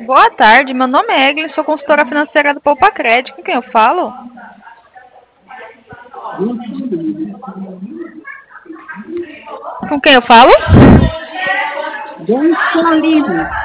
Boa tarde, meu nome é Eglin, sou consultora financeira do Poupa Crédito. Com quem eu falo? Com quem eu falo? Gonçalves.